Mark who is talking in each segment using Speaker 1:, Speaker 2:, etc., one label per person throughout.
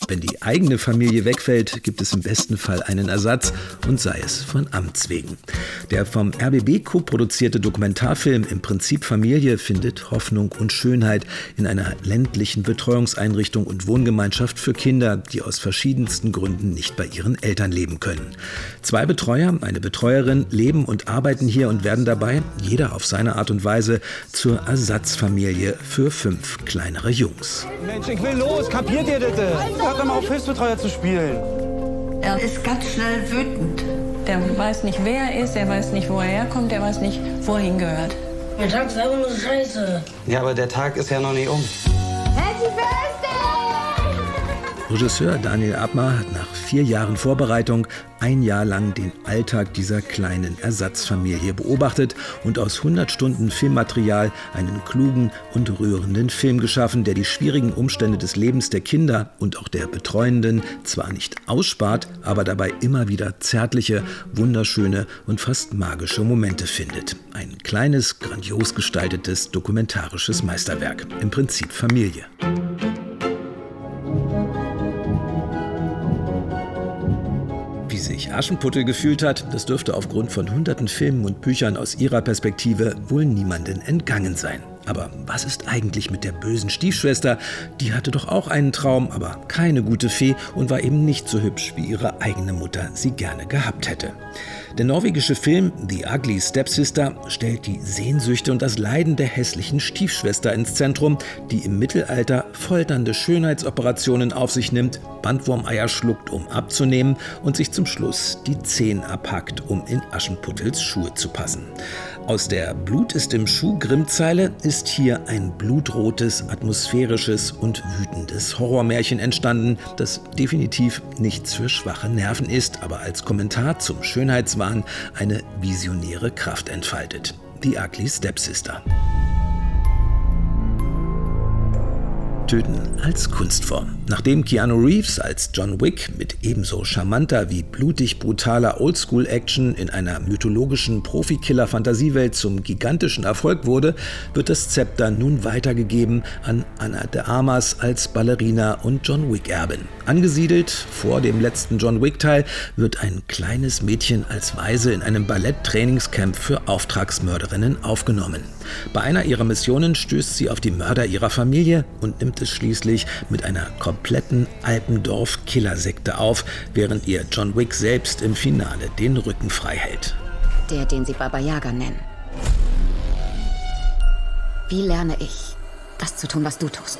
Speaker 1: Wenn die eigene Familie wegfällt, gibt es im besten Fall einen Ersatz und sei es von Amts wegen. Der vom RBB co-produzierte Dokumentarfilm Im Prinzip Familie findet Hoffnung und Schönheit in einer ländlichen Betreuungseinrichtung und Wohngemeinschaft für Kinder, die aus verschiedensten Gründen nicht bei ihren Eltern leben können. 2 Betreuer, eine Betreuerin, leben und arbeiten hier und werden dabei, jeder auf seine Art und Weise, zur Ersatzfamilie für 5 kleinere Jungs.
Speaker 2: Mensch, ich will los, kapiert ihr das? Hört doch mal auf, Hilfsbetreuer zu spielen.
Speaker 3: Er ist ganz schnell wütend.
Speaker 4: Der weiß nicht, wer er ist, er weiß nicht, wo er herkommt, er weiß nicht, wo er hingehört.
Speaker 5: Der Tag ist einfach nur scheiße.
Speaker 2: Ja, aber der Tag ist ja noch nicht um.
Speaker 1: Regisseur Daniel Abmar hat nach 4 Jahren Vorbereitung 1 Jahr lang den Alltag dieser kleinen Ersatzfamilie beobachtet und aus 100 Stunden Filmmaterial einen klugen und rührenden Film geschaffen, der die schwierigen Umstände des Lebens der Kinder und auch der Betreuenden zwar nicht ausspart, aber dabei immer wieder zärtliche, wunderschöne und fast magische Momente findet. Ein kleines, grandios gestaltetes dokumentarisches Meisterwerk. Im Prinzip Familie. Wie sich Aschenputtel gefühlt hat, das dürfte aufgrund von hunderten Filmen und Büchern aus ihrer Perspektive wohl niemanden entgangen sein. Aber was ist eigentlich mit der bösen Stiefschwester? Die hatte doch auch einen Traum, aber keine gute Fee und war eben nicht so hübsch, wie ihre eigene Mutter sie gerne gehabt hätte. Der norwegische Film The Ugly Stepsister stellt die Sehnsüchte und das Leiden der hässlichen Stiefschwester ins Zentrum, die im Mittelalter folternde Schönheitsoperationen auf sich nimmt, Bandwurmeier schluckt, um abzunehmen und sich zum Schluss die Zehen abhackt, um in Aschenputtels Schuhe zu passen. Aus der Blut ist im Schuh Grimm-Zeile ist hier ein blutrotes, atmosphärisches und wütendes Horrormärchen entstanden, das definitiv nichts für schwache Nerven ist, aber als Kommentar zum Schönheitswahn eine visionäre Kraft entfaltet. The Ugly Stepsister. Töten als Kunstform. Nachdem Keanu Reeves als John Wick mit ebenso charmanter wie blutig brutaler Oldschool-Action in einer mythologischen Profikiller-Fantasiewelt zum gigantischen Erfolg wurde, wird das Zepter nun weitergegeben an Ana de Armas als Ballerina und John Wick-Erbin. Angesiedelt vor dem letzten John Wick-Teil wird ein kleines Mädchen als Waise in einem Ballett-Trainingscamp für Auftragsmörderinnen aufgenommen. Bei einer ihrer Missionen stößt sie auf die Mörder ihrer Familie und nimmt es schließlich mit einer kompletten Alpendorf-Killersekte auf, während ihr John Wick selbst im Finale den Rücken frei hält.
Speaker 6: Der, den sie Baba Yaga nennen. Wie lerne ich, das zu tun, was du tust?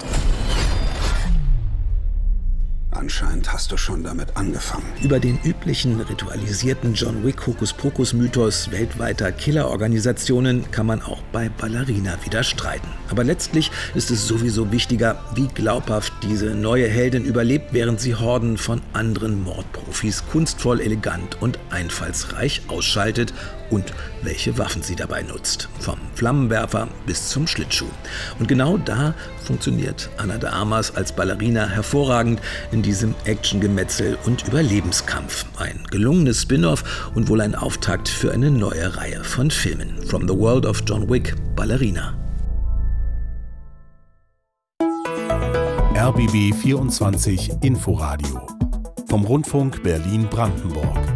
Speaker 7: Anscheinend hast du schon damit angefangen.
Speaker 1: Über den üblichen ritualisierten John Wick Hokuspokus-Mythos weltweiter Killerorganisationen kann man auch bei Ballerina wieder streiten. Aber letztlich ist es sowieso wichtiger, wie glaubhaft diese neue Heldin überlebt, während sie Horden von anderen Mordprofis kunstvoll, elegant und einfallsreich ausschaltet und welche Waffen sie dabei nutzt. Vom Flammenwerfer bis zum Schlittschuh. Und genau da funktioniert Ana de Armas als Ballerina hervorragend in diesem Actiongemetzel und Überlebenskampf. Ein gelungenes Spin-off und wohl ein Auftakt für eine neue Reihe von Filmen. From the World of John Wick, Ballerina.
Speaker 8: RBB 24 Inforadio vom Rundfunk Berlin-Brandenburg.